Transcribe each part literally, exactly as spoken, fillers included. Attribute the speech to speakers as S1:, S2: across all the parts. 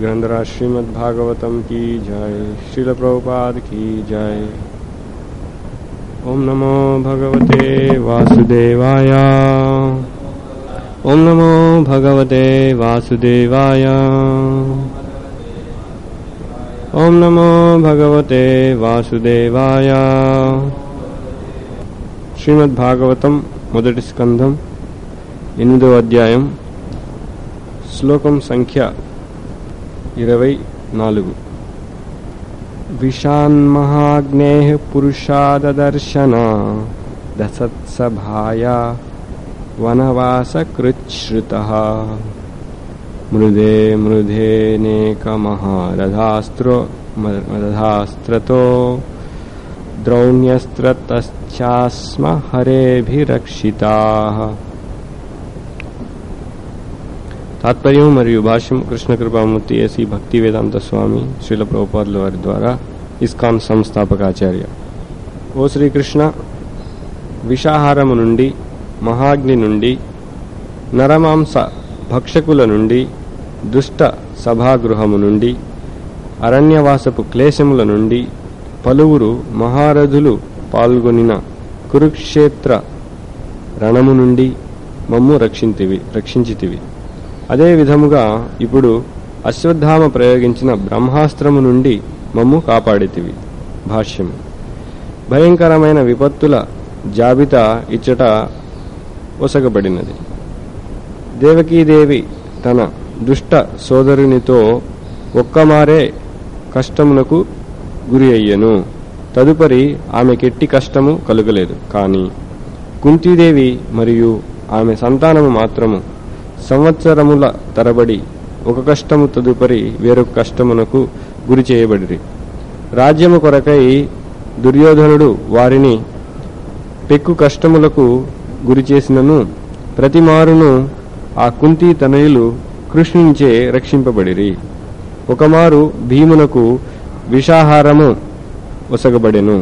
S1: ग्रंथराज श्रीमद्भागवतम की जय। श्रील प्रभुपाद की जय। ओम नमो भगवते वासुदेवाय। ओम नमो भगवते वासुदेवाय। ओम नमो भगवते वासुदेवाय। श्रीमद्भागवतम మొదటి స్కంధం ఎనిమిదవ అధ్యాయం శ్లోకం సంఖ్య ఇరవై నాలుగు. విషాన్మహాగ్నేః పురుషాదదర్శన దసత్సభాయ వనవాసకృచ్ఛ్రుతః మృదే మృధేనేకమహారథాస్త్రో మదధాస్త్రతో ద్రౌణ్యస్త్రతశ్చాస్మ హరేభిరక్షితాః. తాత్పర్యం మరియు భాష్యం కృష్ణ కృపామూర్తి ఏసీ భక్తి వేదాంత స్వామి శ్రీల ప్రభుపాదుల వారి ద్వారా ఇస్కాన్ సంస్థాపకాచార్య. ఓ శ్రీకృష్ణ, విషాహారము నుండి, మహాగ్ని నుండి, నరమాంస భక్షకుల నుండి, దుష్ట సభాగృహము నుండి, అరణ్యవాసపు క్లేశముల నుండి, పలువురు మహారథులు పాల్గొనిన కురుక్షేత్ర రణము నుండి మమ్ము రక్షింతివి రక్షించితివి. అదే విధముగా ఇప్పుడు అశ్వత్థామ ప్రయోగించిన బ్రహ్మాస్త్రము నుండి మమ్ము కాపాడితివి. భాష్యం. భయంకరమైన విపత్తుల జాబితా ఇచ్చట ఒసగబడినది. దేవకీదేవి తన దుష్ట సోదరునితో ఒక్కమారే కష్టమునకు గురి అయ్యను. తదుపరి ఆమెకెట్టి కష్టము కలుగలేదు. కాని కుంతీదేవి మరియు ఆమె సంతానము మాత్రము సంవత్సరముల తరబడి ఒక కష్టము తదుపరి వేరొక కష్టమునకు గురి చేయబడిరి. రాజ్యము కొరకై దుర్యోధనుడు వారిని పెక్కు కష్టములకు గురి చేసినను ప్రతిమారును ఆ కుంతీ తనయులు కృష్ణునిచే రక్షింపబడిరి. ఒకమారు భీమునకు విషాహారము ఒసగబడెను.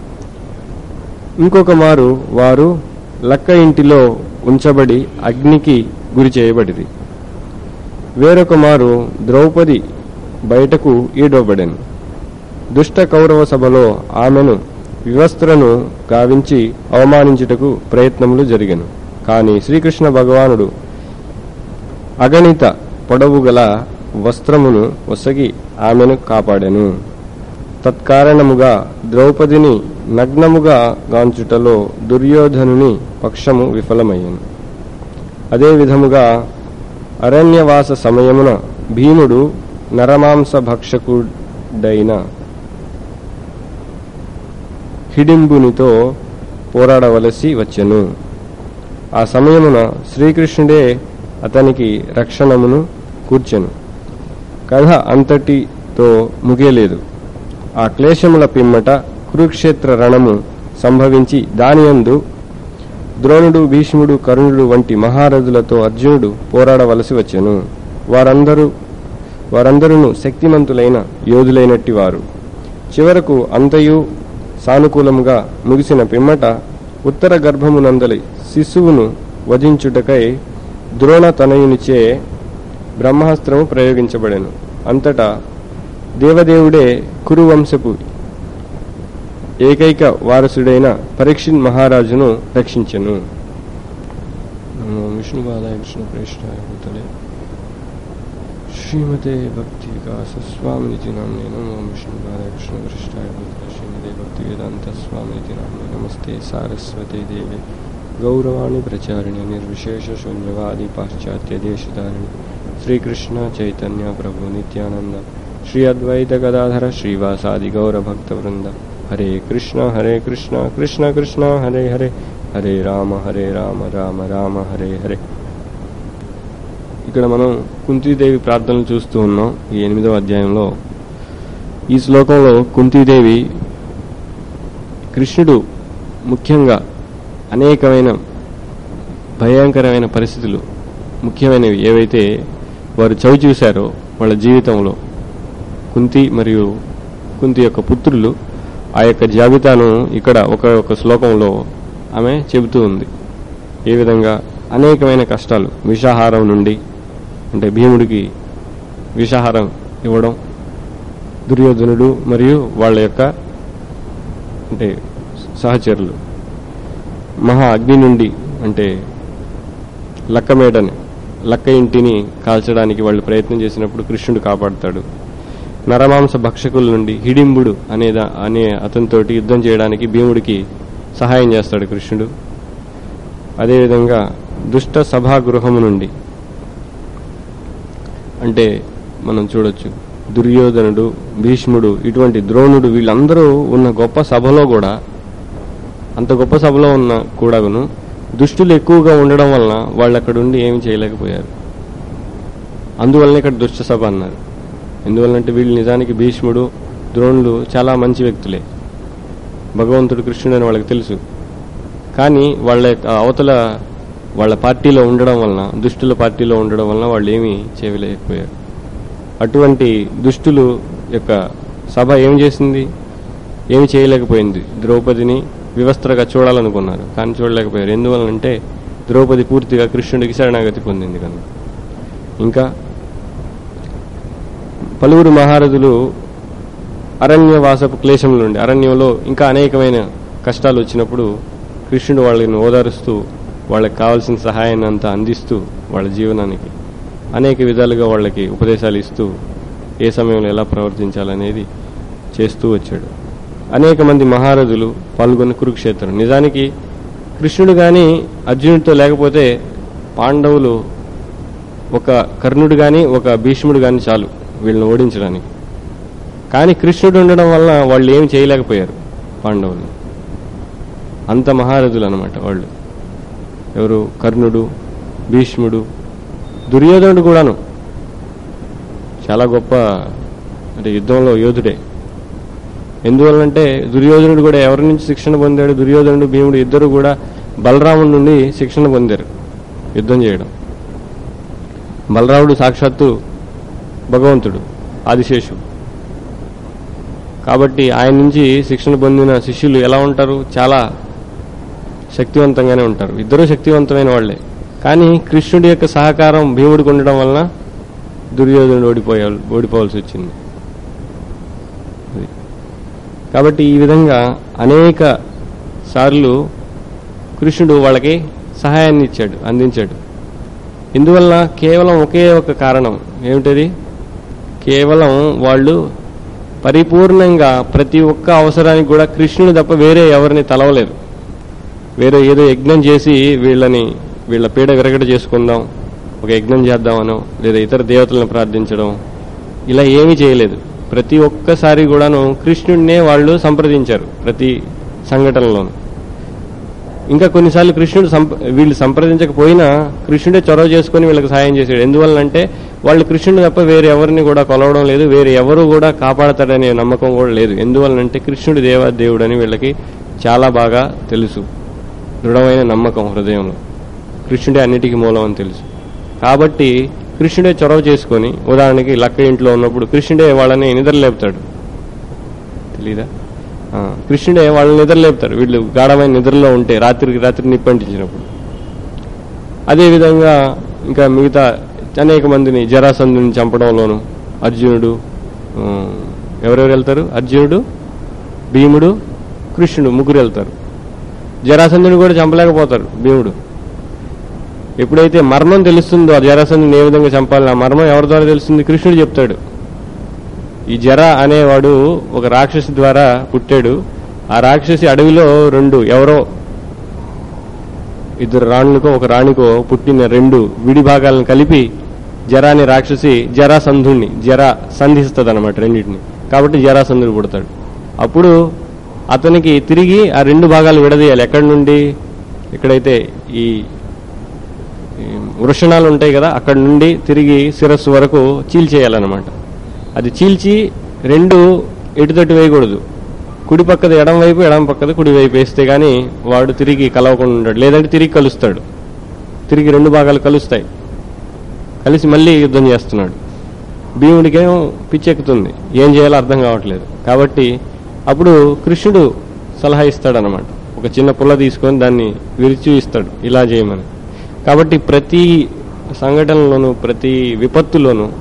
S1: ఇంకొక మారు వారు లక్క ఇంటిలో ఉంచబడి అగ్నికి గురి చేయబడిరి. వేరొక మారు ద్రౌపది బయటకు ఈడవబడెను. దుష్ట కౌరవ సభలో ఆమెను వివస్త్రను గావించి అవమానించుటకు ప్రయత్నములు జరిగెను. కాని శ్రీకృష్ణ భగవానుడు అగణిత పొడవు గల వస్త్రమును ఒసగి ఆమెను కాపాడెను. తత్కారణముగా ద్రౌపదిని నగ్నముగా గాంచుటలో దుర్యోధనుని పక్షము విఫలమయ్యను. అదే విధముగా అరణ్యవాస సమయమున భీముడు నరమాంస భక్షకుడైన హిడింబునితో పోరాడవలసి వచ్చెను. ఆ సమయమున శ్రీకృష్ణుడే అతనికి రక్షణమును కూర్చెను. కథ అంతటితో ముగియలేదు. ఆ క్లేశముల పిమ్మట కురుక్షేత్ర రణము సంభవించి దానియందు ద్రోణుడు, భీష్ముడు, కర్ణుడు వంటి మహారథులతో అర్జునుడు పోరాడవలసి వచ్చెను. వారందరూ వారందరూ శక్తిమంతులైన యోధులైనట్టి వారు. చివరకు అంతయు సానుకూలముగా ముగిసిన పిమ్మట ఉత్తర గర్భమునందలి శిశువును వధించుటకై ద్రోణ తనయునిచే బ్రహ్మాస్త్రము ప్రయోగించబడెను. అంతటా దేవదేవుడే కురువంశపు ఏకైక వారసుడైన పరీక్షిత్ మహారాజును రక్షించెను. విష్ణుపాదాయ కృష్ణ ప్రేష్ఠాయ భూతలే శ్రీమతే భక్తి వికాస స్వామినితి నామ్నే నమో. విష్ణుపాదాయ కృష్ణ ప్రేష్ఠాయ భూతలే శ్రీమతే భక్తి వేదాంత స్వామినితి నామ్నే నమస్తే సారస్వతే దేవే గౌరవాణి ప్రచారిణి నిర్విశేష శూన్యవాది పాశ్చాత్య దేశధారిణి శ్రీకృష్ణ చైతన్య ప్రభు నిత్యానంద శ్రీ అద్వైత గదాధర శ్రీవాసాది గౌర భక్త వృంద. హరే కృష్ణ హరే కృష్ణ కృష్ణ కృష్ణ హరే హరే హరే రామ హరే రామ రామ రామ హరే హరే. ఇక్కడ మనం కుంతీదేవి ప్రార్థనలు చూస్తూ ఉన్నాం ఈ ఎనిమిదవ అధ్యాయంలో. ఈ శ్లోకంలో కుంతీదేవి కృష్ణుడు ముఖ్యంగా అనేకమైన భయంకరమైన పరిస్థితులు ముఖ్యమైనవి ఏవైతే వారు చవి చూశారో వాళ్ళ జీవితంలో, కుంతి మరియు కుంతి యొక్క పుత్రులు, ఆ యొక్క జాబితాను ఇక్కడ ఒక ఒక శ్లోకంలో ఆమె చెబుతూ ఉంది. ఏ విధంగా అనేకమైన కష్టాలు, విషాహారం నుండి, అంటే భీముడికి విషాహారం ఇవ్వడం, దుర్యోధనుడు మరియు వాళ్ళ యొక్క అంటే సహచరులు మహా అగ్ని నుండి అంటే లక్కమేడని లక్క ఇంటిని కాల్చడానికి వాళ్ళు ప్రయత్నం చేసినప్పుడు కృష్ణుడు కాపాడుతాడు. నరమాంస భక్షకుల నుండి హిడింబుడు అనే అనే అతనితోటి యుద్ధం చేయడానికి భీముడికి సహాయం చేస్తాడు కృష్ణుడు. అదేవిధంగా దుష్ట సభాగృహము నుండి అంటే మనం చూడొచ్చు దుర్యోధనుడు, భీష్ముడు, ఇటువంటి ద్రోణుడు వీళ్ళందరూ ఉన్న గొప్ప సభలో కూడా అంత గొప్ప సభలో ఉన్న కూడాను దుష్టులు ఎక్కువగా ఉండడం వలన వాళ్ళు అక్కడ ఉండి ఏమి చేయలేకపోయారు. అందువలన ఇక్కడ దుష్ట సభ అన్నారు. ఎందువల్లంటే వీళ్ళు నిజానికి భీష్ముడు, ద్రోణులు చాలా మంచి వ్యక్తులే, భగవంతుడు కృష్ణుడు అని వాళ్ళకి తెలుసు. కానీ వాళ్ళ అవతల వాళ్ళ పార్టీలో ఉండడం వలన, దుష్టుల పార్టీలో ఉండడం వలన వాళ్ళు ఏమీ చేయలేకపోయారు. అటువంటి దుష్టులు యొక్క సభ ఏం చేసింది? ఏమి చేయలేకపోయింది. ద్రౌపదిని వివస్త్రగా చూడాలనుకున్నారు కానీ చూడలేకపోయారు. ఎందువలనంటే ద్రౌపది పూర్తిగా కృష్ణుడికి శరణాగతి పొందింది కనుక. ఇంకా పలువురు మహారథులు అరణ్యవాసపు క్లేశం నుండి, అరణ్యంలో ఇంకా అనేకమైన కష్టాలు వచ్చినప్పుడు కృష్ణుడు వాళ్ళని ఓదారుస్తూ వాళ్ళకి కావాల్సిన సహాయాన్ని అంతా అందిస్తూ వాళ్ళ జీవనానికి అనేక విధాలుగా వాళ్ళకి ఉపదేశాలు ఇస్తూ ఏ సమయంలో ఎలా ప్రవర్తించాలనేది చేస్తూ వచ్చాడు. అనేక మంది మహారథులు పాల్గొన్న కురుక్షేత్రం. నిజానికి కృష్ణుడు గాని అర్జునుడితో లేకపోతే పాండవులు ఒక కర్ణుడు గాని ఒక భీష్ముడు గాని చాలు వీళ్ళని ఓడించడానికి. కానీ కృష్ణుడు ఉండడం వల్ల వాళ్ళు ఏమి చేయలేకపోయారు పాండవులు. అంత మహారథులు అనమాట వాళ్ళు. ఎవరు? కర్ణుడు, భీష్ముడు, దుర్యోధనుడు కూడాను చాలా గొప్ప అంటే యుద్ధంలో యోధుడే. ఎందువల్లంటే దుర్యోధనుడు కూడా ఎవరి నుంచి శిక్షణ పొందాడు? దుర్యోధనుడు, భీముడు ఇద్దరు కూడా బలరాముడి నుండి శిక్షణ పొందారు యుద్ధం చేయడం. బలరాముడు సాక్షాత్తు భగవంతుడు, ఆదిశేషుడు. కాబట్టి ఆయన నుంచి శిక్షణ పొందిన శిష్యులు ఎలా ఉంటారు? చాలా శక్తివంతంగానే ఉంటారు. ఇద్దరూ శక్తివంతమైన వాళ్లే. కానీ కృష్ణుడి యొక్క సహకారం భీముడికి ఉండడం వలన దుర్యోధనుడు ఓడిపోయా ఓడిపోవాల్సి వచ్చింది. కాబట్టి ఈ విధంగా అనేక సార్లు కృష్ణుడు వాళ్ళకి సహాయాన్ని ఇచ్చాడు, అందించాడు. ఇందువల్ల కేవలం ఒకే ఒక కారణం ఏమిటది? కేవలం వాళ్ళు పరిపూర్ణంగా ప్రతి ఒక్క అవసరానికి కూడా కృష్ణుడు తప్ప వేరే ఎవరిని తలవలేదు. వేరే ఏదో యజ్ఞం చేసి వీళ్ళని వీళ్ళ పీడ విరగడ చేసుకుందాం, ఒక యజ్ఞం చేద్దామనో లేదా ఇతర దేవతలను ప్రార్థించడం ఇలా ఏమీ చేయలేదు. ప్రతి ఒక్కసారి కూడాను కృష్ణుడినే వాళ్ళు సంప్రదించారు ప్రతి సంఘటనలోనూ. ఇంకా కొన్నిసార్లు కృష్ణుడు వీళ్ళు సంప్రదించకపోయినా కృష్ణుడే చొరవ చేసుకుని వీళ్ళకి సహాయం చేశాడు. ఎందువల్లంటే వాళ్ళు కృష్ణుడు తప్ప వేరే ఎవరిని కూడా కొలవడం లేదు, వేరే ఎవరు కూడా కాపాడతాడనే నమ్మకం కూడా లేదు. ఎందువల్లంటే కృష్ణుడు దేవాదేవుడు అని వీళ్ళకి చాలా బాగా తెలుసు. దృఢమైన నమ్మకం హృదయంలో, కృష్ణుడే అన్నిటికీ మూలం అని తెలుసు. కాబట్టి కృష్ణుడే చొరవ చేసుకొని, ఉదాహరణకి లక్క ఇంట్లో ఉన్నప్పుడు కృష్ణుడే వాళ్ళని నిద్రలేపుతాడు. తెలీదా? కృష్ణుడే వాళ్ళని నిద్రలేపుతాడు. వీళ్ళు గాఢమైన నిద్రలో ఉంటే రాత్రికి రాత్రి నిప్పంటించినప్పుడు. అదేవిధంగా ఇంకా మిగతా అనేక మందిని జరాసంధుని చంపడంలోను అర్జునుడు, ఎవరెవరు వెళ్తారు? అర్జునుడు, భీముడు, కృష్ణుడు ముగ్గురు వెళ్తారు. జరాసంధుని కూడా చంపలేకపోతారు భీముడు. ఎప్పుడైతే మర్మం తెలుస్తుందో ఆ జరాసంధుని ఏ విధంగా చంపాలని, ఆ మర్మం ఎవరి ద్వారా తెలుస్తుంది? కృష్ణుడు చెప్తాడు. ఈ జర అనేవాడు ఒక రాక్షసి ద్వారా పుట్టాడు. ఆ రాక్షసి అడవిలో రెండు ఎవరో ఇద్దరు రాణులకో ఒక రాణికో పుట్టిన రెండు విడి భాగాలను కలిపి జర అనే రాక్షసి జరాసంధుణ్ణి జర సంధిస్తుంది అనమాట రెండింటిని. కాబట్టి జరాసంధుడు పుడతాడు. అప్పుడు అతనికి తిరిగి ఆ రెండు భాగాలు విడదీయాలి. ఎక్కడి నుండి? ఎక్కడైతే ఈ వృషణాలు ఉంటాయి కదా, అక్కడి నుండి తిరిగి శిరస్సు వరకు చీల్చేయాలన్నమాట. అది చీల్చి రెండు ఎటుతట్టు వేయకూడదు. కుడి పక్కది ఎడం వైపు, ఎడం పక్కది కుడి వైపు వేస్తే గానీ వాడు తిరిగి కలవకుండా ఉంటాడు. లేదంటే తిరిగి కలుస్తాడు. తిరిగి రెండు భాగాలు కలుస్తాయి. కలిసి మళ్ళీ యుద్ధం చేస్తున్నాడు. భీముడికేమో పిచ్చెక్కుతుంది, ఏం చేయాలో అర్థం కావట్లేదు. కాబట్టి అప్పుడు కృష్ణుడు సలహా ఇస్తాడనమాట. ఒక చిన్న పుల్ల తీసుకొని దాన్ని విరిచి ఇస్తాడు, ఇలా చేయమని. కాబట్టి ప్రతి సంఘటనలోనూ ప్రతి విపత్తులోనూ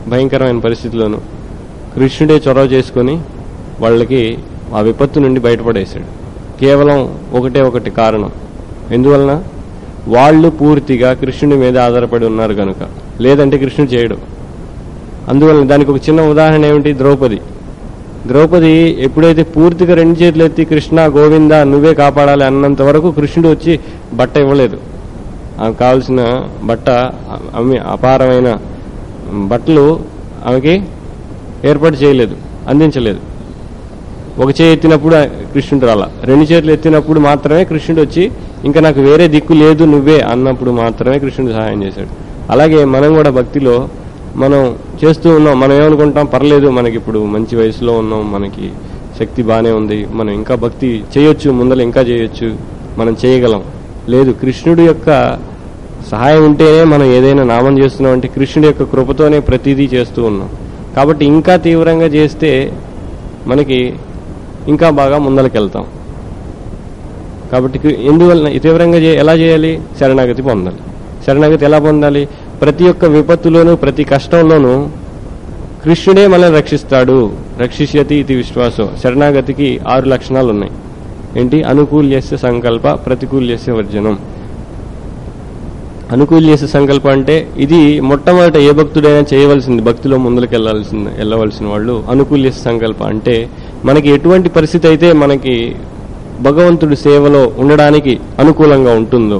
S1: భయంకరమైన పరిస్థితిలోనూ కృష్ణుడే చొరవ చేసుకొని వాళ్ళకి ఆ విపత్తు నుండి బయటపడేశాడు. కేవలం ఒకటే ఒకటి కారణం, ఎందువలన వాళ్ళు పూర్తిగా కృష్ణుడి మీద ఆధారపడి ఉన్నారు కనుక. లేదంటే కృష్ణుడు చేయడు. అందువలన దానికి ఒక చిన్న ఉదాహరణ ఏమిటి, ద్రౌపది. ద్రౌపది ఎప్పుడైతే పూర్తిగా రెండు చేతులు ఎత్తి కృష్ణ గోవింద నువ్వే కాపాడాలి అన్నంత వరకు కృష్ణుడు వచ్చి బట్ట ఇవ్వలేదు. ఆమెకు కావాల్సిన బట్ట, ఆమె అపారమైన బట్టలు ఆమెకి ఏర్పాటు చేయలేదు, అందించలేదు. ఒక చేయి ఎత్తినప్పుడు కృష్ణుడు రాలా, రెండు చేతులు ఎత్తినప్పుడు మాత్రమే కృష్ణుడు వచ్చి ఇంకా నాకు వేరే దిక్కు లేదు నువ్వే అన్నప్పుడు మాత్రమే కృష్ణుడు సహాయం చేశాడు. అలాగే మనం కూడా భక్తిలో మనం చేస్తూ ఉన్నాం. మనం ఏమనుకుంటాం, పర్లేదు మనకి ఇప్పుడు మంచి వయసులో ఉన్నాం, మనకి శక్తి బాగానే ఉంది, మనం ఇంకా భక్తి చేయొచ్చు, ముందర ఇంకా చేయొచ్చు, మనం చేయగలం. లేదు, కృష్ణుడి యొక్క సహాయం ఉంటేనే మనం ఏదైనా నామం చేస్తున్నాం అంటే కృష్ణుడి యొక్క కృపతోనే ప్రతిదీ చేస్తూ ఉన్నాం. కాబట్టి ఇంకా తీవ్రంగా చేస్తే మనకి ఇంకా బాగా ముందలకెళ్తాం. కాబట్టి ఎందువలన తీవ్రంగా ఎలా చేయాలి, శరణాగతి పొందాలి. శరణాగతి ఎలా పొందాలి, ప్రతి ఒక్క విపత్తులోనూ ప్రతి కష్టంలోనూ కృష్ణుడే మనల్ని రక్షిస్తాడు. రక్షిష్యతి ఇది విశ్వాసం. శరణాగతికి ఆరు లక్షణాలు ఉన్నాయి. ఏంటి, అనుకూల్యస్య సంకల్ప, ప్రతికూల్యస్య వర్జనం. అనుకూల్యస్య సంకల్ప అంటే ఇది మొట్టమొదట ఏ భక్తుడైనా చేయవలసింది, భక్తిలో ముందుకు వెళ్ళాల్సింది వెళ్ళవలసిన వాళ్ళు. అనుకూల్యస్య సంకల్ప అంటే మనకి ఎటువంటి పరిస్థితి అయితే మనకి భగవంతుడి సేవలో ఉండడానికి అనుకూలంగా ఉంటుందో.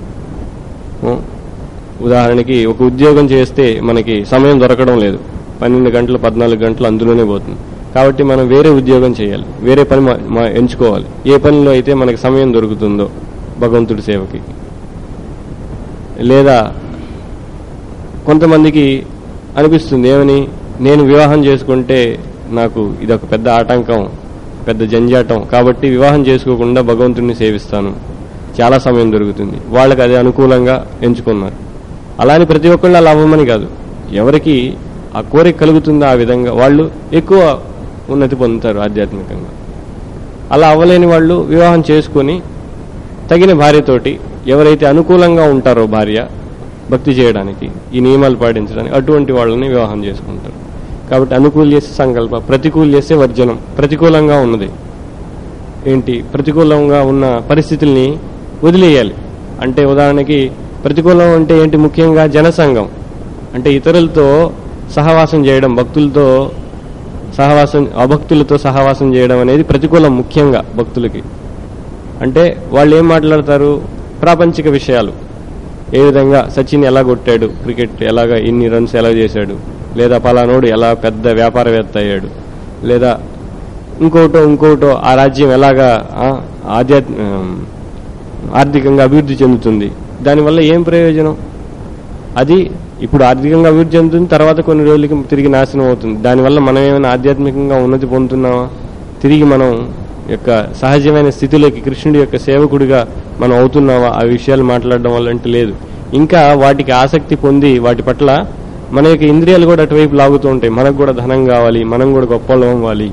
S1: ఉదాహరణకి ఒక ఉద్యోగం చేస్తే మనకి సమయం దొరకడం లేదు, పన్నెండు గంటలు పద్నాలుగు గంటలు అందులోనే పోతుంది. కాబట్టి మనం వేరే ఉద్యోగం చేయాలి, వేరే పని ఎంచుకోవాలి. ఏ పనిలో అయితే మనకి సమయం దొరుకుతుందో భగవంతుడి సేవకి. లేదా కొంతమందికి అనిపిస్తుంది ఏమని, నేను వివాహం చేసుకుంటే నాకు ఇదొక పెద్ద ఆటంకం, పెద్ద జంజాటం, కాబట్టి వివాహం చేసుకోకుండా భగవంతుడిని సేవిస్తాను, చాలా సమయం దొరుకుతుంది. వాళ్ళకి అది అనుకూలంగా ఎంచుకున్నారు. అలానే ప్రతి ఒక్కళ్ళు అలా అవ్వమని కాదు, ఎవరికి ఆ కోరిక కలుగుతుందో ఆ విధంగా వాళ్ళు ఎక్కువ ఉన్నతి పొందుతారు ఆధ్యాత్మికంగా. అలా అవ్వలేని వాళ్ళు వివాహం చేసుకొని తగిన భార్యతోటి, ఎవరైతే అనుకూలంగా ఉంటారో భార్య భక్తి చేయడానికి, ఈ నియమాలు పాటించడానికి, అటువంటి వాళ్ళని వివాహం చేసుకుంటారు. కాబట్టి అనుకూల్యస్య సంకల్ప, ప్రతికూల్యస్య వర్జనం. ప్రతికూలంగా ఉన్నది ఏంటి, ప్రతికూలంగా ఉన్న పరిస్థితుల్ని వదిలేయాలి. అంటే ఉదాహరణకి ప్రతికూలం అంటే ఏంటి, ముఖ్యంగా జనసంఘం అంటే ఇతరులతో సహవాసం చేయడం, భక్తులతో సహవాసం అభక్తులతో సహవాసం చేయడం అనేది ప్రతికూలం ముఖ్యంగా భక్తులకి. అంటే వాళ్ళు ఏం మాట్లాడతారు, ప్రాపంచిక విషయాలు, ఏ విధంగా సచిన్ ఎలా కొట్టాడు, క్రికెట్ ఎలాగా ఇన్ని రన్స్ ఎలా చేశాడు, లేదా పలానోడు ఎలా పెద్ద వ్యాపారవేత్త అయ్యాడు, లేదా ఇంకోటో ఇంకోటో ఆ రాజ్యం ఎలాగా ఆధ్యాత్మ ఆర్థికంగా అభివృద్ధి చెందుతుంది, దానివల్ల ఏం ప్రయోజనం. అది ఇప్పుడు ఆర్థికంగా అభివృద్ధి చెందుతుంది, తర్వాత కొన్ని రోజులకి తిరిగి నాశనం అవుతుంది. దానివల్ల మనం ఏమైనా ఆధ్యాత్మికంగా ఉన్నతి పొందుతున్నామా, తిరిగి మనం యొక్క సహజమైన స్థితిలోకి కృష్ణుడి యొక్క సేవకుడిగా మనం అవుతున్నావా, ఆ విషయాలు మాట్లాడడం వల్ల అంటే లేదు. ఇంకా వాటికి ఆసక్తి పొంది వాటి పట్ల మన యొక్క ఇంద్రియాలు కూడా అటువైపు లాగుతూ ఉంటాయి. మనకు కూడా ధనం కావాలి, మనం కూడా గొప్పలు అవ్వాలి,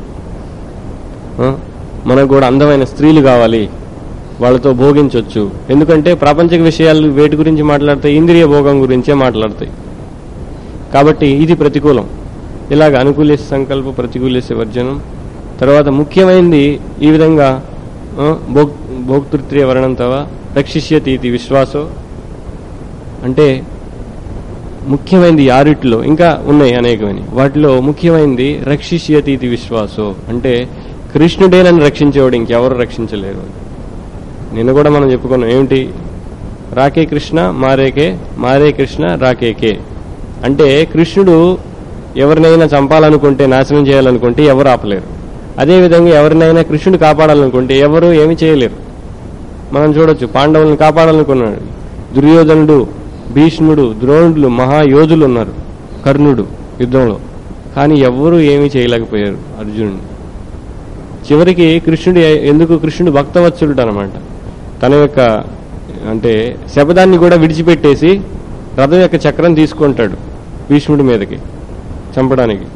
S1: మనకు కూడా అందమైన స్త్రీలు కావాలి, వాళ్ళతో భోగించవచ్చు. ఎందుకంటే ప్రాపంచిక విషయాలు వేటి గురించి మాట్లాడతాయి, ఇంద్రియ భోగం గురించే మాట్లాడతాయి. కాబట్టి ఇది ప్రతికూలం. ఇలాగ అనుకూల్యస్య సంకల్ప, ప్రతికూల్యస్య వర్జనం. తర్వాత ముఖ్యమైనది ఈ విధంగా భోక్ భోక్తృత్వ వర్ణంతవ రక్షిష్యతి ఇది విశ్వాసం. అంటే ముఖ్యమైనది ఆరిట్లో ఇంకా ఉన్నాయి అనేకమని, వాటిలో ముఖ్యమైనది రక్షిష్యతి ఇది విశ్వాసం. అంటే కృష్ణుడే నన్ను రక్షించేవాడు, ఇంకెవరు రక్షించలేరు. నిన్న కూడా మనం చెప్పుకున్నాం ఏమిటి, రాకే కృష్ణ మారేకే, మారే కృష్ణ రాకేకే. అంటే కృష్ణుడు ఎవరినైనా చంపాలనుకుంటే, నాశనం చేయాలనుకుంటే ఎవరు ఆపలేరు. అదేవిధంగా ఎవరినైనా కృష్ణుడు కాపాడాలనుకుంటే ఎవరు ఏమి చేయలేరు. మనం చూడొచ్చు, పాండవులను కాపాడాలనుకున్నాడు దుర్యోధనుడు, భీష్ముడు, ద్రోణుడు, మహాయోధులు ఉన్నారు, కర్ణుడు యుద్ధంలో, కానీ ఎవ్వరూ ఏమీ చేయలేకపోయారు అర్జునుడిని. చివరికి కృష్ణుడు ఎందుకు, కృష్ణుడు భక్తవత్సలుడు అనమాట. తన యొక్క అంటే శబదాన్ని కూడా విడిచిపెట్టేసి రథం యొక్క చక్రం తీసుకుంటాడు భీష్ముడి మీదకి చంపడానికి.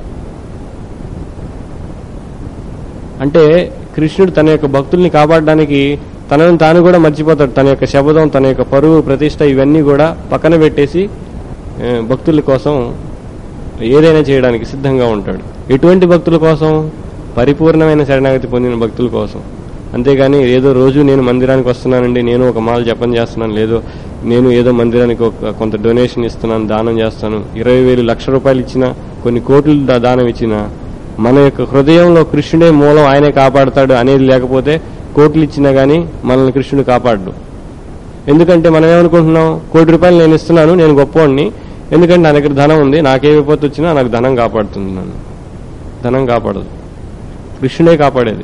S1: అంటే కృష్ణుడు తన యొక్క భక్తుల్ని కాపాడడానికి తనను తాను కూడా మర్చిపోతాడు. తన యొక్క శబదం, తన యొక్క పరువు, ప్రతిష్ట ఇవన్నీ కూడా పక్కన పెట్టేసి భక్తుల కోసం ఏదైనా చేయడానికి సిద్ధంగా ఉంటాడు. ఎటువంటి భక్తుల కోసం? పరిపూర్ణమైన శరణాగతి పొందిన భక్తుల కోసం. అంతేగాని ఏదో రోజు నేను మందిరానికి వస్తున్నానండి, నేను ఒక మాల జపం చేస్తున్నాను, లేదో నేను ఏదో మందిరానికి ఒక కొంత డొనేషన్ ఇస్తున్నాను, దానం చేస్తాను, ఇరవై వేలు లక్ష రూపాయలు ఇచ్చినా, కొన్ని కోట్లు దానం ఇచ్చినా, మన యొక్క హృదయంలో కృష్ణుడే మూలం, ఆయనే కాపాడుతాడు అనేది లేకపోతే కోట్లు ఇచ్చినా గానీ మనల్ని కృష్ణుడు కాపాడు. ఎందుకంటే మనం ఏమనుకుంటున్నాం, కోటి రూపాయలు నేను ఇస్తున్నాను, నేను గొప్పవాడిని, ఎందుకంటే నా దగ్గర ధనం ఉంది, నాకే విపత్తు వచ్చినా నాకు ధనం కాపాడుతుంది. నన్ను ధనం కాపాడదు, కృష్ణుడే కాపాడేది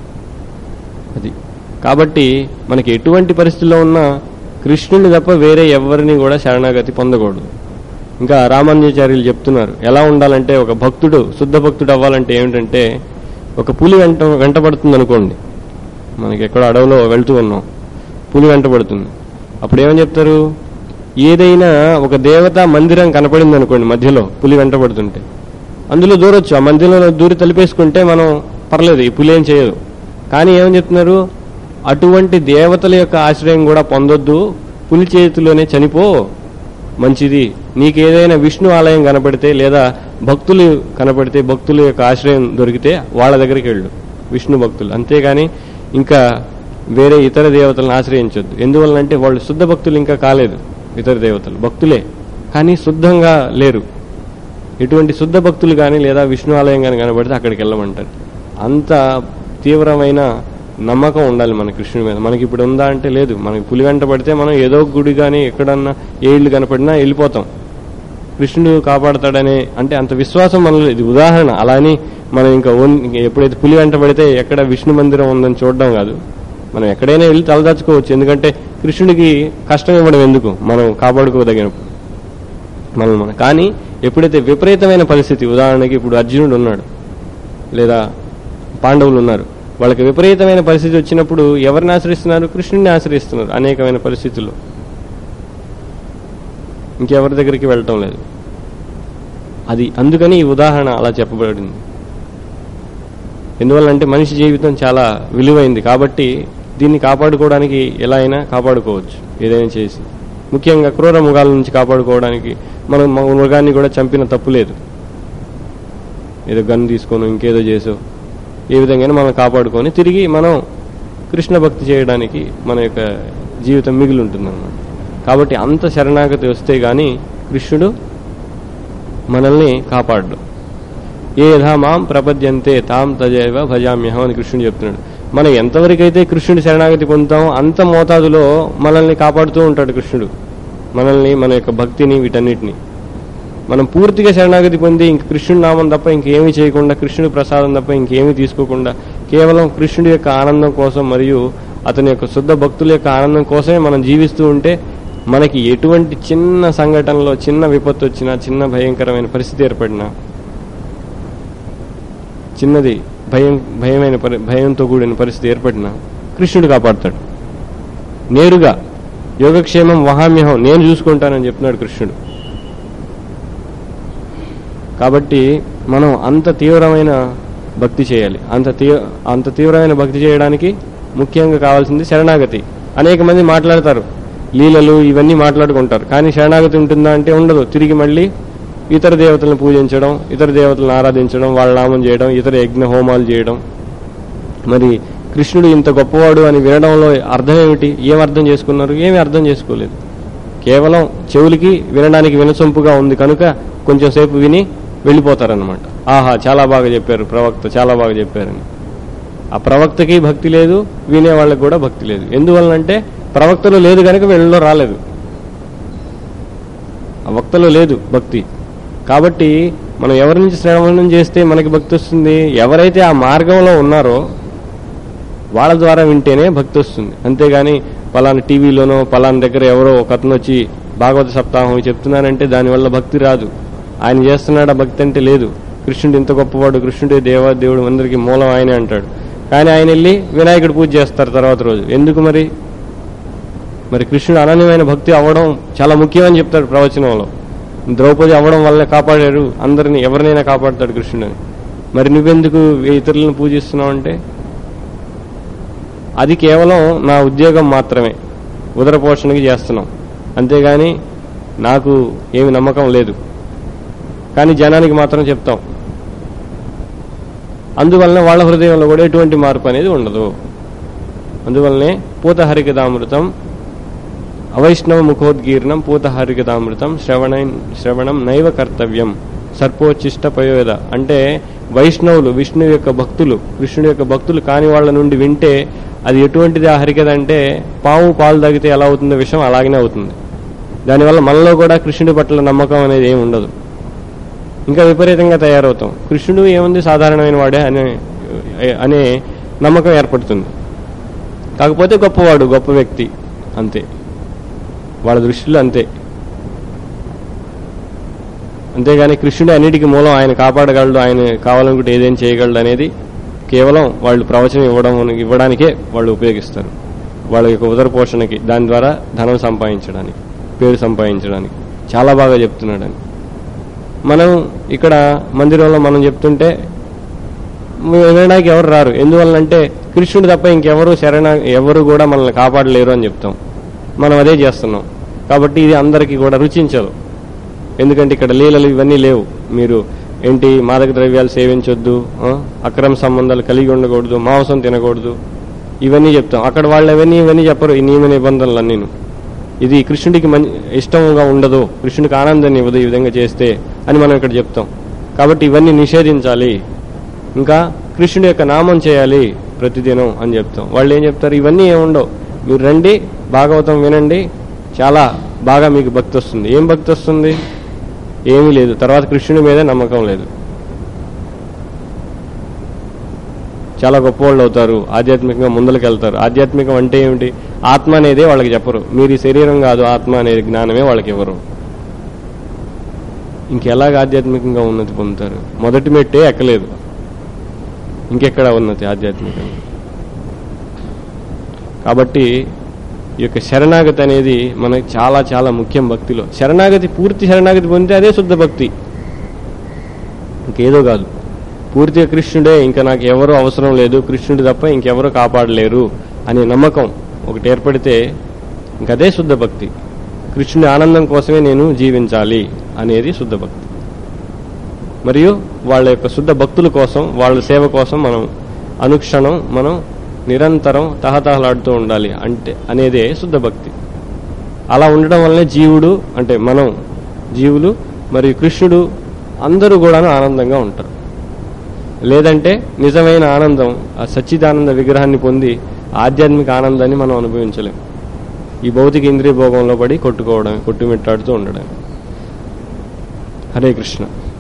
S1: అది. కాబట్టి మనకి ఎటువంటి పరిస్థితుల్లో ఉన్నా కృష్ణుని తప్ప వేరే ఎవరిని కూడా శరణాగతి పొందకూడదు. ఇంకా రామానుజాచార్యులు చెప్తున్నారు ఎలా ఉండాలంటే, ఒక భక్తుడు శుద్ధ భక్తుడు అవ్వాలంటే ఏమిటంటే, ఒక పులి వెంట వెంటబడుతుంది అనుకోండి, మనకి ఎక్కడో అడవిలో వెళ్తూ ఉన్నాం, పులి వెంటబడుతుంది. అప్పుడు ఏమని చెప్తారు, ఏదైనా ఒక దేవతా మందిరం కనపడింది అనుకోండి మధ్యలో పులి వెంటబడుతుంటే, అందులో దూరొచ్చు, ఆ మందిరంలో దూరి తలిపేసుకుంటే మనం పర్లేదు, ఈ పులి ఏం చేయదు. కానీ ఏమని చెప్తున్నారు, అటువంటి దేవతల యొక్క ఆశ్రయం కూడా పొందొద్దు, పులి చేతిలోనే చనిపో మంచిది. నీకేదైనా విష్ణు ఆలయం కనపడితే లేదా భక్తులు కనపడితే, భక్తుల యొక్క ఆశ్రయం దొరికితే వాళ్ళ దగ్గరికి వెళ్ళు, విష్ణు భక్తులు. అంతేగాని ఇంకా వేరే ఇతర దేవతలను ఆశ్రయించొద్దు. ఎందువల్లంటే వాళ్ళు శుద్ధ భక్తులు ఇంకా కాలేదు. ఇతర దేవతలు భక్తులే కానీ శుద్ధంగా లేరు. ఎటువంటి శుద్ధ భక్తులు కానీ లేదా విష్ణు ఆలయం కానీ కనబడితే అక్కడికి వెళ్ళమంటారు. అంత తీవ్రమైన నమ్మకం ఉండాలి మన కృష్ణుడి మీద. మనకి ఇప్పుడు ఉందా అంటే లేదు. మనకి పులి వెంట పడితే మనం ఏదో గుడి కానీ ఎక్కడన్నా ఏ ఇళ్ళు కనపడినా వెళ్ళిపోతాం, కృష్ణుడు కాపాడతాడనే అంటే అంత విశ్వాసం మనలో. ఇది ఉదాహరణ. అలా అని మనం ఇంకా ఎప్పుడైతే పులి వెంట పడితే ఎక్కడ విష్ణు మందిరం ఉందని చూడడం కాదు, మనం ఎక్కడైనా వెళ్ళి తలదాచుకోవచ్చు. ఎందుకంటే కృష్ణుడికి కష్టం ఇవ్వడం ఎందుకు, మనం కాపాడుకోదగినప్పుడు మనం మనం కానీ ఎప్పుడైతే విపరీతమైన పరిస్థితి, ఉదాహరణకి ఇప్పుడు అర్జునుడు ఉన్నాడు లేదా పాండవులు ఉన్నారు, వాళ్ళకి విపరీతమైన పరిస్థితి వచ్చినప్పుడు ఎవరిని ఆశ్రయిస్తున్నారు? కృష్ణుడిని ఆశ్రయిస్తున్నారు అనేకమైన పరిస్థితుల్లో. ఇంకెవరి దగ్గరికి వెళ్ళటం లేదు. అది అందుకని ఈ ఉదాహరణ అలా చెప్పబడింది. ఎందువల్లంటే మనిషి జీవితం చాలా విలువైంది కాబట్టి దీన్ని కాపాడుకోవడానికి ఎలా అయినా కాపాడుకోవచ్చు ఏదైనా చేసి. ముఖ్యంగా క్రూర మృగాల నుంచి కాపాడుకోవడానికి మనం మృగాన్ని కూడా చంపిన తప్పు లేదు. ఏదో గన్ తీసుకోను ఇంకేదో చేసో ఏ విధంగా మనం కాపాడుకొని తిరిగి మనం కృష్ణ భక్తి చేయడానికి మన యొక్క జీవితం మిగిలి ఉంటుందన్నమాట. కాబట్టి అంత శరణాగతి వస్తే గాని కృష్ణుడు మనల్ని కాపాడు. ఏధా మాం ప్రపద్యంతే తాం తజైవ భజామ్యహం అని కృష్ణుడు చెప్తున్నాడు. మనం ఎంతవరకైతే కృష్ణుడి శరణాగతి పొందుతామో అంత మోతాదులో మనల్ని కాపాడుతూ ఉంటాడు కృష్ణుడు. మనల్ని, మన యొక్క భక్తిని, వీటన్నిటిని మనం పూర్తిగా శరణాగతి పొంది ఇంక కృష్ణుడి నామం తప్ప ఇంకేమీ చేయకుండా, కృష్ణుడి ప్రసాదం తప్ప ఇంకేమీ తీసుకోకుండా కేవలం కృష్ణుడి యొక్క ఆనందం కోసం మరియు అతని యొక్క శుద్ధ భక్తుల యొక్క ఆనందం కోసమే మనం జీవిస్తూ ఉంటే మనకి ఎటువంటి చిన్న సంఘటనలో చిన్న విపత్తు వచ్చినా, చిన్న భయంకరమైన పరిస్థితి ఏర్పడినా, చిన్నది భయం భయమైన భయంతో కూడిన పరిస్థితి ఏర్పడినా కృష్ణుడు కాపాడుతాడు నేరుగా. యోగక్షేమం వహామ్యహం, నేను చూసుకుంటానని చెప్తున్నాడు కృష్ణుడు. కాబట్టి మనం అంత తీవ్రమైన భక్తి చేయాలి. అంత తీవ్ర అంత తీవ్రమైన భక్తి చేయడానికి ముఖ్యంగా కావాల్సింది శరణాగతి. అనేక మంది మాట్లాడతారు, లీలలు ఇవన్నీ మాట్లాడుకుంటారు, కానీ శరణాగతి ఉంటుందా అంటే ఉండదు. తిరిగి మళ్ళీ ఇతర దేవతలను పూజించడం, ఇతర దేవతలను ఆరాధించడం, వాళ్ళ నామం చేయడం, ఇతర యజ్ఞ హోమాలు చేయడం. మరి కృష్ణుడు ఇంత గొప్పవాడు అని వినడంలో అర్థం ఏమిటి? ఏం అర్థం చేసుకున్నారు? ఏమీ అర్థం చేసుకోలేదు. కేవలం చెవులకి వినడానికి వినసొంపుగా ఉంది కనుక కొంచెం సేపు విని వెళ్ళిపోతారనమాట. ఆహా చాలా బాగా చెప్పారు ప్రవక్త, చాలా బాగా చెప్పారని. ఆ ప్రవక్తకి భక్తి లేదు, వినే వాళ్ళకి కూడా భక్తి లేదు. ఎందువల్లంటే ప్రవక్తలో లేదు కనుక వీళ్ళలో రాలేదు, ఆ వక్తలో లేదు భక్తి. కాబట్టి మనం ఎవరి నుంచి శ్రవణం చేస్తే మనకి భక్తి వస్తుంది? ఎవరైతే ఆ మార్గంలో ఉన్నారో వాళ్ళ ద్వారా వింటేనే భక్తి వస్తుంది. అంతేగాని పలానా టీవీలోనో పలానా దగ్గర ఎవరో ఒక అతను వచ్చి భాగవత సప్తాహం చెప్తున్నారంటే దానివల్ల భక్తి రాదు. ఆయన చేస్తున్నాడు, ఆ భక్తి అంటే లేదు. కృష్ణుడు ఇంత గొప్పవాడు, కృష్ణుడే దేవ దేవుడు అందరికీ మూలం ఆయనే అంటాడు. కానీ ఆయన వెళ్ళి వినాయకుడు పూజ చేస్తారు తర్వాత రోజు. ఎందుకు మరి? మరి కృష్ణుడు అనన్యమైన భక్తి అవ్వడం చాలా ముఖ్యమని చెప్తాడు ప్రవచనంలో. ద్రౌపది అవ్వడం వల్ల కాపాడారు అందరినీ, ఎవరినైనా కాపాడుతాడు కృష్ణుడని. మరి నువ్వెందుకు ఇతరులను పూజిస్తున్నావు అంటే అది కేవలం నా ఉద్యోగం మాత్రమే, ఉదర పోషణకి చేస్తున్నాం, అంతేగాని నాకు ఏమి నమ్మకం లేదు. కానీ జనానికి మాత్రం చెప్తాం. అందువలన వాళ్ళ హృదయంలో కూడా ఎటువంటి మార్పు అనేది ఉండదు. అందువల్లనే పూతహరికథామృతం అవైష్ణవ ముఖోద్గీర్ణం పూతహరికథామృతం శ్రవణ శ్రవణం నైవ కర్తవ్యం సర్పోచ్చిష్ట పయోద. అంటే వైష్ణవులు, విష్ణు యొక్క భక్తులు, కృష్ణుడి యొక్క భక్తులు కాని వాళ్ళ నుండి వింటే అది ఎటువంటిది ఆ హరికథ అంటే పాము పాలు తాగితే ఎలా అవుతుందో విషయం అలాగనే అవుతుంది. దానివల్ల మనలో కూడా కృష్ణుడి పట్ల నమ్మకం అనేది ఏమి ఉండదు, ఇంకా విపరీతంగా తయారవుతాం. కృష్ణుడు ఏముంది సాధారణమైన వాడే అనే అనే నమ్మకం ఏర్పడుతుంది. కాకపోతే గొప్పవాడు, గొప్ప వ్యక్తి అంతే, వాళ్ళ దృష్టిలో అంతే. అంతేగాని కృష్ణుడే అన్నిటికీ మూలం, ఆయన కాపాడగలడు, ఆయన కావాలనుకుంటే ఏదేం చేయగలడు అనేది కేవలం వాళ్ళు ప్రవచనం ఇవ్వడం ఇవ్వడానికే వాళ్ళు ఉపయోగిస్తారు, వాళ్ళ యొక్క ఉదర పోషణకి, దాని ద్వారా ధనం సంపాదించడానికి, పేరు సంపాదించడానికి. చాలా బాగా చెప్తున్నాడని మనం ఇక్కడ మందిరంలో మనం చెప్తుంటే వినడానికి ఎవరు రారు. ఎందువల్లంటే కృష్ణుడు తప్ప ఇంకెవరు శరణ ఎవరు కూడా మనల్ని కాపాడలేరు అని చెప్తాం. మనం అదే చేస్తున్నాం కాబట్టి ఇది అందరికీ కూడా రుచించదు. ఎందుకంటే ఇక్కడ లీలలు ఇవన్నీ లేవు. మీరు ఏంటి మాదక ద్రవ్యాలు సేవించొద్దు, అక్రమ సంబంధాలు కలిగి ఉండకూడదు, మాంసం తినకూడదు, ఇవన్నీ చెప్తాం. అక్కడ వాళ్ళు ఇవన్నీ ఇవన్నీ చెప్పరు, ఈ నియమ నిబంధనలు అన్నీ. ఇది కృష్ణుడికి మంచి ఇష్టంగా ఉండదు, కృష్ణుడికి ఆనందాన్ని ఇవ్వదు ఈ విధంగా చేస్తే అని మనం ఇక్కడ చెప్తాం. కాబట్టి ఇవన్నీ నిషేధించాలి, ఇంకా కృష్ణుడి యొక్క నామం చేయాలి ప్రతిదినం అని చెప్తాం. వాళ్ళు ఏం చెప్తారు, ఇవన్నీ ఏముండవు, మీరు రండి భాగవతం వినండి, చాలా బాగా మీకు భక్తి వస్తుంది. ఏం భక్తి వస్తుంది? ఏమీ లేదు. తర్వాత కృష్ణుడి మీదే నమ్మకం లేదు. చాలా గొప్పవాళ్ళు అవుతారు, ఆధ్యాత్మికంగా ముందుకు వెళ్తారు. ఆధ్యాత్మికం అంటే ఏమిటి? ఆత్మ అనేదే వాళ్ళకి చెప్పరు. మీరు ఈ శరీరం కాదు, ఆత్మ అనేది జ్ఞానమే వాళ్ళకి ఇవ్వరు. ఇంకెలాగ ఆధ్యాత్మికంగా ఉన్నతి పొందుతారు? మొదటి మెట్టే ఎక్కలేదు, ఇంకెక్కడ ఉన్నతి ఆధ్యాత్మికంగా? కాబట్టి ఈ యొక్క శరణాగతి అనేది మనకి చాలా చాలా ముఖ్యం. భక్తిలో శరణాగతి, పూర్తి శరణాగతి పొందితే అదే శుద్ధ భక్తి, ఇంకేదో కాదు. పూర్తిగా కృష్ణుడే, ఇంకా నాకు ఎవరూ అవసరం లేదు, కృష్ణుడి తప్ప ఇంకెవరూ కాపాడలేరు అనే నమ్మకం ఒకటి ఏర్పడితే ఇంకదే శుద్ధ భక్తి. కృష్ణుడి ఆనందం కోసమే నేను జీవించాలి అనేది శుద్ధ భక్తి. మరియు వాళ్ళ యొక్క శుద్ధ భక్తుల కోసం, వాళ్ళ సేవ కోసం మనం అనుక్షణం మనం నిరంతరం తహతహలాడుతూ ఉండాలి అంటే అనేదే శుద్ధ భక్తి. అలా ఉండడం వల్లనే జీవుడు అంటే మనం జీవులు మరియు కృష్ణుడు అందరూ కూడా ఆనందంగా ఉంటారు. లేదంటే నిజమైన ఆనందం, ఆ సచ్చిదానంద విగ్రహాన్ని పొంది ఆధ్యాత్మిక ఆనందాన్ని మనం అనుభవించలేం. ఈ భౌతిక ఇంద్రియ భోగంలో పడి కొట్టుకోవడం, కొట్టుమిట్టాడుతూ ఉండడం. హరే కృష్ణ.